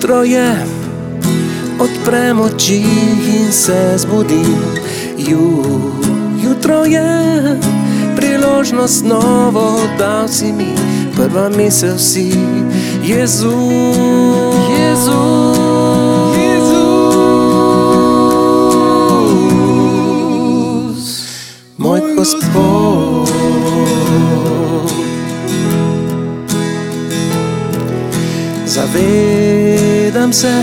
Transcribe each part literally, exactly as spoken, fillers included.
Jutro je, odprem oči in se zbudim. Ju, jutro je, priložnost novo dal si mi. Prva misel si, Jezus, Jezus, Jezus, moj Gospod. Zavedam se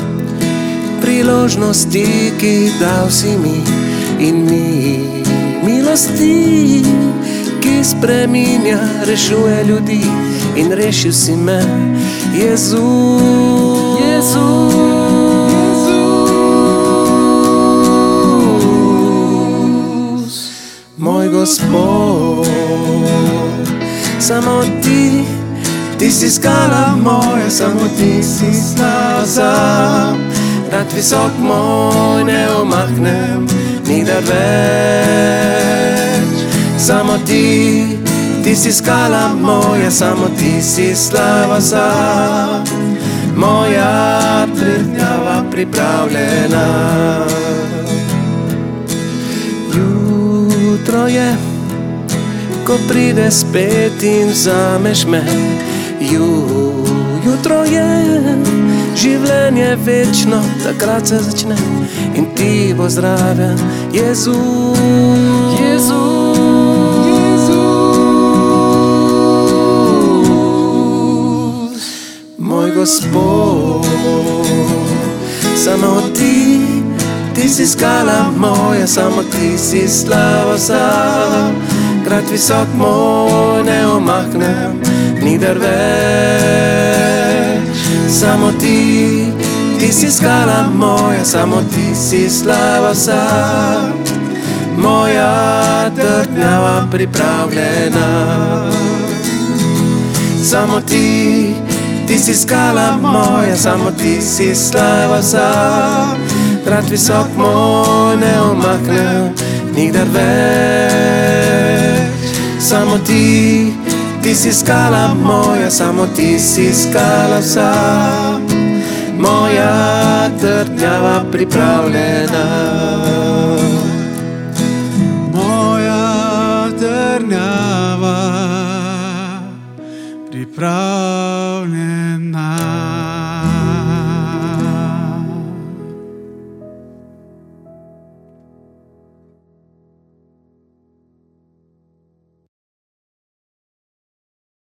priložnosti, ki dal si mi, in mi milosti, ki spreminja, rešuje ljudi, in rešil si me, Jezus, Jezus, Jezus, moj Gospod. Samo ti, ti si skala moja, samo ti si slaza. Rad visok moj ne omaknem, nikdar več. Samo ti, ti si skala moja, samo ti si slava za. Moja trdnjava pripravljena. Jutro je, ko pride spet in vzameš me. Ju, jutro je, življenje večno, takrat se začne in ti bo zraven, Jezus, Jezus, Jezus, moj Gospod. Samo ti, ti si skala moja, samo ti si slava za. Grad visok moj ne omaknem, nikdar več. Samo ti, ti si skala moja, samo ti si slava vsa. Moja trdnjava pripravljena. Samo ti, ti si skala moja, samo ti si slava vsa. Grad visok moj ne omaknem, nikdar več. Samo ti, ti si skala moja, samo ti si skala vsa. Moja trdnjava pripravljena. Moja trdnjava pripravljena.